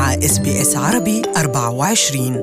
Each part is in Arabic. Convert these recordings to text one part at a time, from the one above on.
مع SBS عربي 24.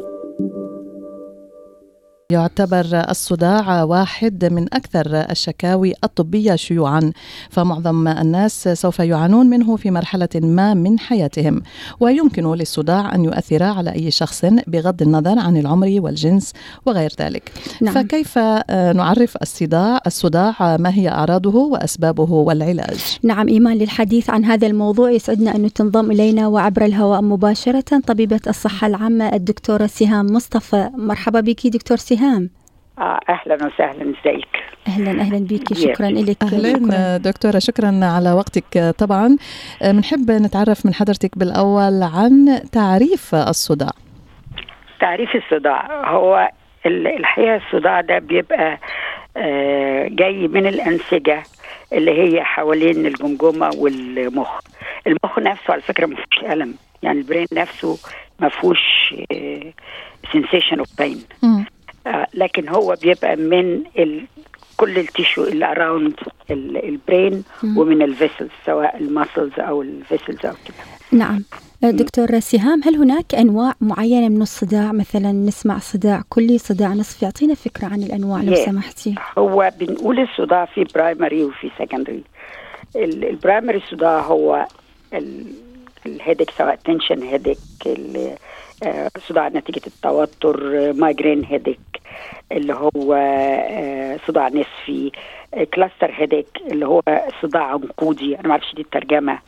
يعتبر الصداع واحد من أكثر الشكاوي الطبية شيوعاً، فمعظم الناس سوف يعانون منه في مرحلة ما من حياتهم، ويمكن للصداع أن يؤثر على أي شخص بغض النظر عن العمر والجنس وغير ذلك. نعم. فكيف نعرف الصداع؟ ما هي أعراضه وأسبابه والعلاج؟ نعم إيمان، للحديث عن هذا الموضوع يسعدنا أن تنضم إلينا وعبر الهواء مباشرة طبيبة الصحة العامة الدكتورة سهام مصطفى. مرحبا بك دكتور سهام. أهلا وسهلا، ازيك؟ أهلا بك، شكرا لك. أهلا دكتورة، شكرا على وقتك. طبعا بنحب نتعرف من حضرتك بالأول عن تعريف الصداع. تعريف الصداع هو الحقيقة الصداع ده بيبقى جاي من الأنسجة اللي هي حوالين الجمجمة والمخ. المخ نفسه على فكرة مفيش ألم، يعني البرين نفسه مفهوش sensation of pain، لكن هو بيبقى من كل التيشو اللي اراوند البرين ومن الفيسلز، سواء الماسلز او الفيسلز او كده. نعم دكتور سهام، هل هناك انواع معينه من الصداع؟ مثلا نسمع صداع كلي، صداع نصفي، اعطينا فكره عن الانواع لو سمحتي. هو بنقول الصداع في برايمري وفي سكندري. البرايمري صداع هو الهيدك، سواء تنشن هيدك، صداع نتيجة التوتر، مايجرين هيدك اللي هو صداع نصفي، كلاستر هيدك اللي هو صداع عنقودي، أنا ما أعرفش دي الترجمة،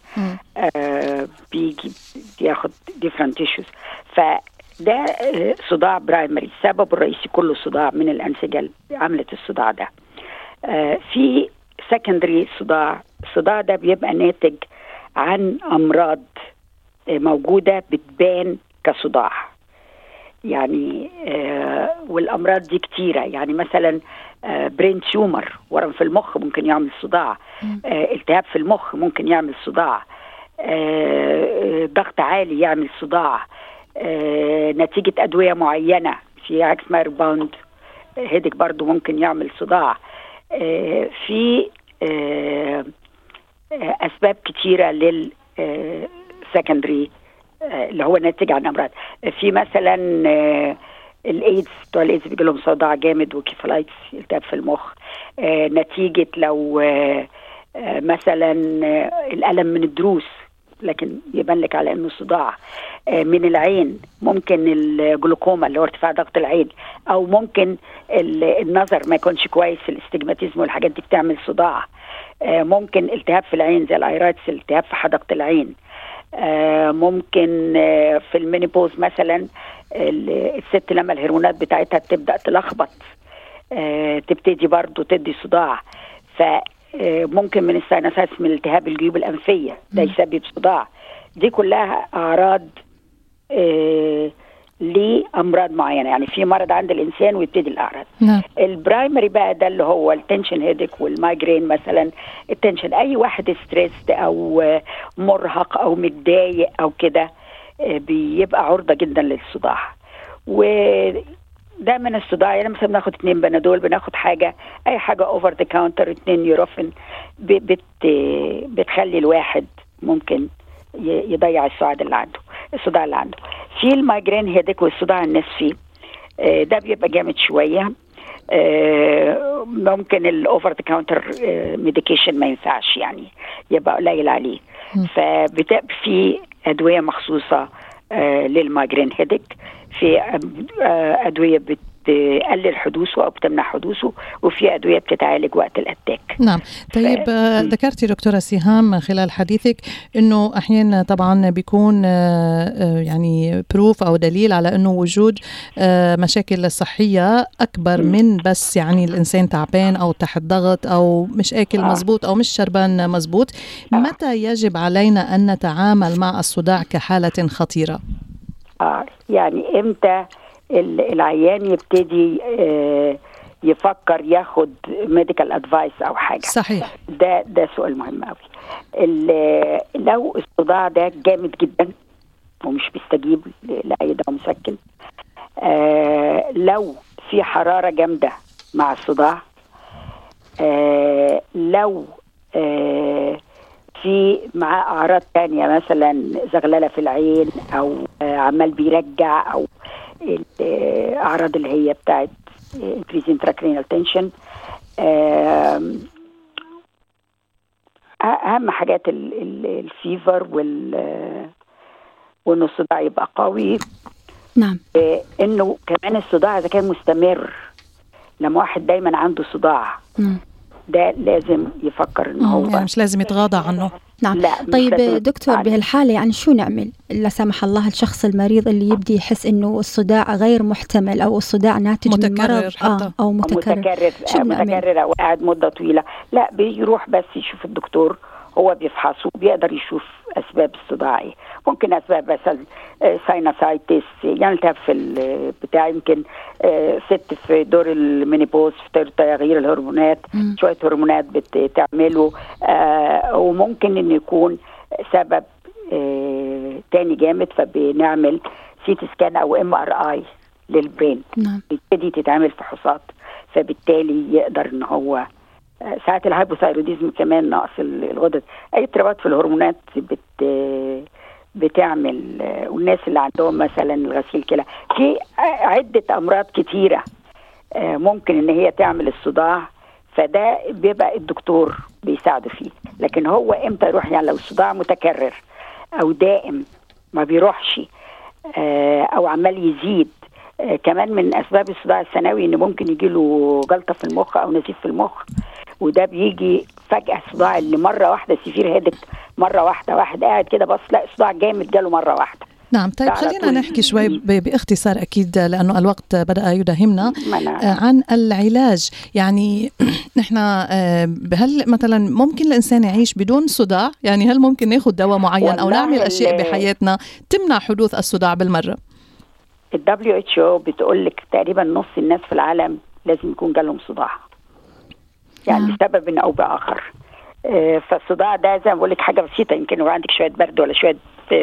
بياخد different tissues. فده صداع برايمري، السبب الرئيسي كله صداع من الأنسجة اللي عملت الصداع ده. في سكندري الصداع ده بيبقى ناتج عن أمراض موجودة بتبان كصداع، يعني والأمراض دي كتيرة، يعني مثلا برين تيومر، ورم في المخ ممكن يعمل صداع، التهاب في المخ ممكن يعمل صداع، ضغط عالي يعمل صداع، نتيجة أدوية معينة، في عكس ما ريباوند هيدك برضو ممكن يعمل صداع. في أسباب كتيرة للسكندري اللي هو ناتج عن أمراض. في مثلا الإيدز، بتوع الإيدز بيجيلهم صداع جامد وكيفالايتس، التهاب في المخ، نتيجة لو مثلا الألم من الضروس لكن يبان لك على إنه صداع. من العين ممكن الجلوكوما اللي هو ارتفاع ضغط العين، أو ممكن النظر ما يكونش كويس، الإستجماتيزم والحاجات دي بتعمل صداع. ممكن التهاب في العين زي الأيرايتس، التهاب في حدقة العين. ممكن في المينيبوز مثلا الست لما الهرمونات بتاعتها تبدأ تلخبط تبتدي برضو تدي صداع. فممكن من الساينسايتس، من التهاب الجيوب الأنفية ده يسبب صداع. دي كلها أعراض لأمراض معينة، يعني في مرض عند الإنسان ويبتدي الأعراض. البرايمري بقى ده اللي هو التنشن هيدك والمايجرين. مثلا التنشن، أي واحد ستريسد أو مرهق أو متضايق أو كده بيبقى عرضة جدا للصداع. وده من الصداع، يعني مثلا بناخد 2 بنادول، بناخد حاجة، أي حاجة أوفر ذا كاونتر، 2 يوروفين، بتخلي الواحد ممكن يضيع الصداع اللي عنده. في المايجرين هيدك والصداع النصفي، ده بيبقى جامد شوية، ممكن الاوفر ذا كاونتر ميديكيشن ما ينفعش، يعني يبقى قليل عليه. فبتبقى في أدوية مخصوصة للمايجرين هيدك، في أدوية بتقلل حدوثه أو بتمنع حدوثه، وفي أدوية بتتعالج وقت الأتاك. نعم. طيب ذكرتي دكتورة سهام خلال حديثك أنه أحيانا طبعا بيكون يعني بروف أو دليل على أنه وجود مشاكل صحية أكبر من بس يعني الإنسان تعبان أو تحت ضغط أو مش آكل مزبوط أو مش شربان مزبوط. متى يجب علينا أن نتعامل مع الصداع كحالة خطيرة؟ يعني إمتى العيان يبتدي يفكر ياخد ميديكال ادفايس او حاجه؟ صحيح. ده سؤال مهم قوي. لو الصداع ده جامد جدا ومش بيستجيب لاي دواء مسكن، لو في حراره جامده مع الصداع، لو في معاه أعراض تانية مثلا زغللة في العين أو عمال بيرجع أو الأعراض اللي هي بتاعت increasing intracranial tension. أهم حاجات الفيفر وإنه الصداع يبقى قوي. نعم. إنه كمان الصداع إذا كان مستمر، لما واحد دايما عنده صداع ده لازم يفكر إنه هو يعني مش لازم يتغاضى عنه. نعم. طيب دكتور، بهالحالة يعني شو نعمل لا سمح الله الشخص المريض اللي يبدي يحس إنه الصداع غير محتمل أو الصداع ناتج من مرض أو متكرر أو قاعد مدة طويلة؟ لا، بيروح بس يشوف الدكتور، هو بيفحصه بيقدر يشوف أسباب الصداع إيه. ممكن أسباب مثلا ساينوسايتس، يعني التهاب في بتاع، يمكن ست في دور المينيبوز في تغيير الهرمونات، شوية هرمونات بتعمله، وممكن إنه يكون سبب تاني جامد، فبنعمل سيتي سكان أو MRI للبرين. بتبتدي تتعمل فحوصات، فبالتالي يقدر إن هو ساعات الهايبوثايروديزم كمان نقص الغدد، اي اضطرابات في الهرمونات بتعمل، والناس اللي عندهم مثلا الغسيل كلى، في عدة امراض كتيرة ممكن ان هي تعمل الصداع، فده بيبقى الدكتور بيساعده فيه. لكن هو امتى يروح؟ يعني لو الصداع متكرر او دائم ما بيروحش او عمال يزيد. كمان من اسباب الصداع الثانوي ان ممكن يجيله جلطة في المخ او نزيف في المخ، وده بيجي فجأة. الصداع اللي مرة واحدة سيفير هيدك، مرة واحدة واحد قاعد كده بس لا صداع جامد جاله مرة واحدة. نعم. طيب خلينا نحكي شوي باختصار أكيد لأنه الوقت بدأ يداهمنا عن العلاج. يعني نحن هل مثلا ممكن الإنسان يعيش بدون صداع؟ يعني هل ممكن ناخد دواء معين أو نعمل أشياء بحياتنا تمنع حدوث الصداع بالمرة؟ WHO بتقول لك تقريبا نص الناس في العالم لازم يكون جالهم صداع، يعني بسبب أو بآخر. فالصداع ده زي ما بقول لك حاجة بسيطة، يمكن لو عندك شوية برد ولا شوية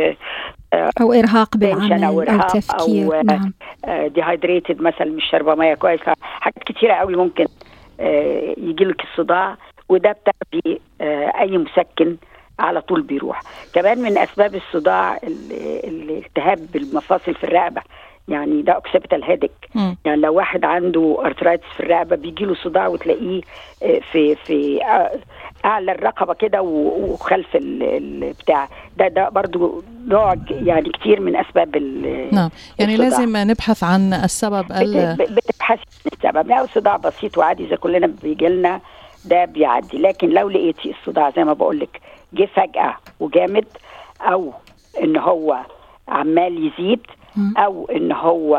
أو إرهاق بالعمل أو تفكير، نعم، ديهايدريتد مثلا، مش شاربة مية كويس، حاجات كتيرة قوي ممكن يجيلك الصداع، وده بتاخدي أي مسكن على طول بيروح. كمان من أسباب الصداع الالتهاب بالمفاصل في الرقبة، يعني ده اوكسيبيتال هيدك. يعني لو واحد عنده ارترايتس في الرقبه بيجيله صداع وتلاقيه في اعلى الرقبه كده وخلف البتاع ده برضو نوع، يعني كتير من اسباب نعم. يعني الصداع. لازم نبحث عن السبب. بتبحث عن السبب. لو صداع بسيط وعادي زي كلنا بيجي لنا ده بيعدي، لكن لو لقيتي الصداع زي ما بقول لك جه فجاه وجامد، او ان هو عمال يزيد، او ان هو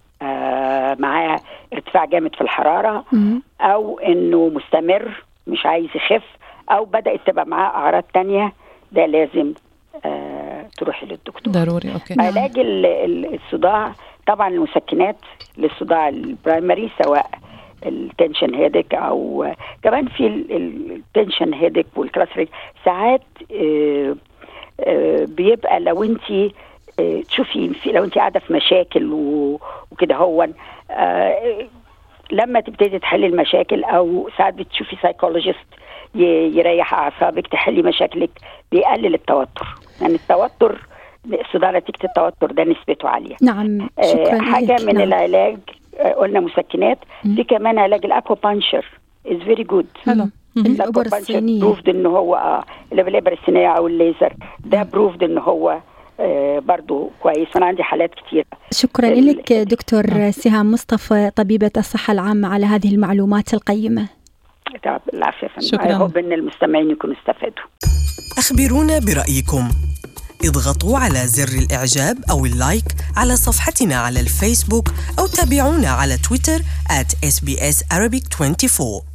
معاه ارتفاع جامد في الحرارة، او انه مستمر مش عايز يخف، او بدأت تبقى معاه اعراض تانية، ده لازم تروحي للدكتور ضروري. أوكي. علاج الصداع طبعا المسكنات للصداع البرايمري، سواء التنشن هيدك او كمان في التنشن هيدك والكلاسريك. ساعات بيبقى لو انت تشوفي لو انت قاعده في مشاكل وكده، هو لما تبتدي تحلي المشاكل، او ساعات بتشوفي سايكولوجيست يريح اعصابك تحلي مشاكلك، بيقلل التوتر. يعني التوتر، الصداع نتيجه التوتر ده نسبته عاليه. نعم. شكرا. حاجه من العلاج قلنا مسكنات، في كمان علاج الاكوبانشر از فيري جود. الابر الصينيه بروفد ان هو الابر الصينيه او الليزر ده بروفد ان هو برضو كويس، وانا عندي حالات كتير. شكرا لك دكتور سهام مصطفى، طبيبة الصحة العامة، على هذه المعلومات القيمة. العافية. شكرا. أحب أن المستمعين يكونوا استفادوا. أخبرونا برأيكم، اضغطوا على زر الإعجاب أو اللايك على صفحتنا على الفيسبوك، أو تابعونا على تويتر @SBS Arabic 24.